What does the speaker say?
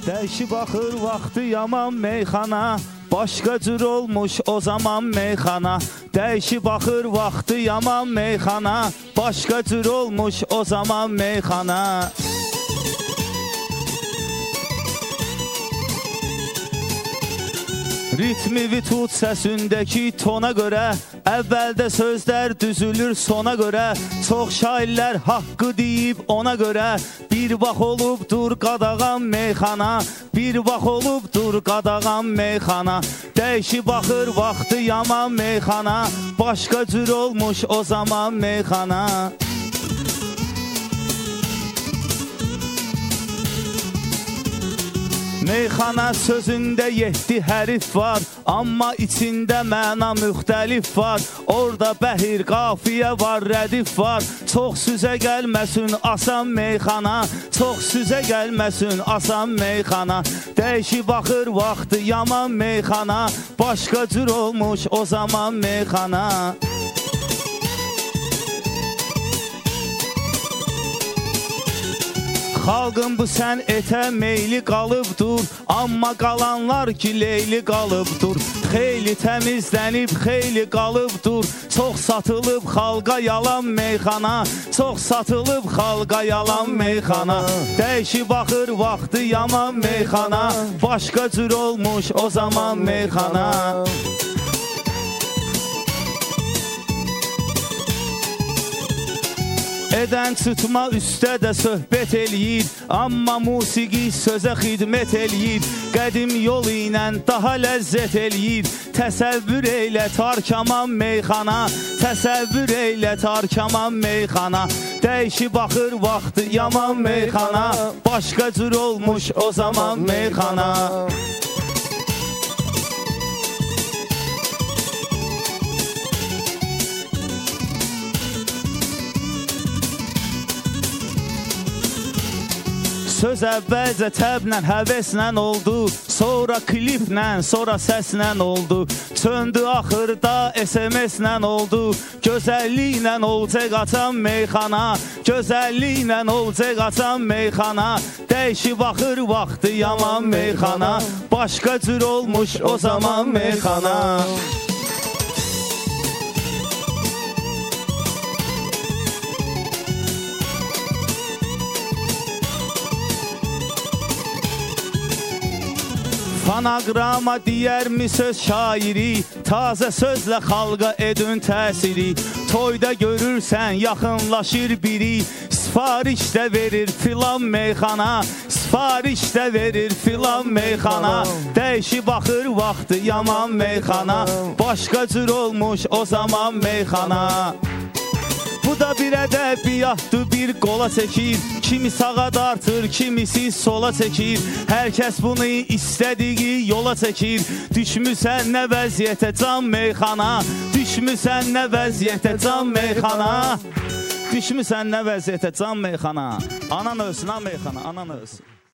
Dəyişib axır vaxtı yaman meyxana, başqa cür olmuş o zaman meyxana. Dəyişib axır vaxtı yaman meyxana, başqa cür olmuş o zaman meyxana. Ritmi tut səsindəki tona görə, əvvəldə sözlər düzülür sona görə. Çox şairlər haqqı deyib ona görə, bir vaxt olubdur qadağan meyxana, bir vaxt olubdur qadağan meyxana. Dəyişib axır vaxtı yaman meyxana, başqa cür olmuş o zaman meyxana. Meyxana sözündə 7 hərif var, amma içində məna müxtəlif var. Orada bəhir, qafiyə var, rədif var. Çox süzə gəlməsin asan meyxana, çox süzə gəlməsin asan meyxana. Dəyişib axır vaxtı yaman meyxana, başqa cür olmuş o zaman meyxana. Xalqın bu sənətə meyli qalıbdır, amma qalanlar ki leyli qalıbdır. Xeyli təmizlənib, xeyli qalıbdır, çox satılıb xalqa yalan meyxana, çox satılıb xalqa yalan meyxana. Dəyişib axır vaxtı yaman meyxana, başqa cür olmuş o zaman meyxana. Edən çıxma üstə də söhbət eləyir, amma musiqi sözə xidmət eləyir. Qədim yol ilə daha ləzzət eləyir, təsəvvür eylə tarkaman meyxana, təsəvvür eylə tarkaman meyxana. Dəyişib axır vaxtı yaman meyxana, başqa cür olmuş o zaman meyxana. Söz əvvəlcə təblə, həvəslə oldu, sonra kliplə, sonra səslə oldu. Söndü axırda SMS-lə oldu, gözəlliklə olacaq açan meyxana, gözəlliklə olacaq açan meyxana. Dəyişib axır vaxtı yaman meyxana, başqa cür olmuş o zaman meyxana. Fanagrama deyərmi söz şairi, tazə sözlə xalqa edün təsiri. Toyda görürsən yaxınlaşır biri, sifariş də verir filan meyxana, sifariş də verir filan meyxana. Dəyişib axır vaxtı yaman meyxana, başqa cür olmuş o zaman meyxana. Bu da bir ədəbiyyatdır, bir qola çəkir, kimi sağa dartır, kimisi sola çəkir. Hər kəs bunu istədiyi yola çəkir. Düşmüsən nə vəziyyətə can meyxana, düşmüsən nə vəziyyətə can meyxana, düşmüsən nə vəziyyətə can meyxana. Anan ölsün ha meyxana, anan ölsün.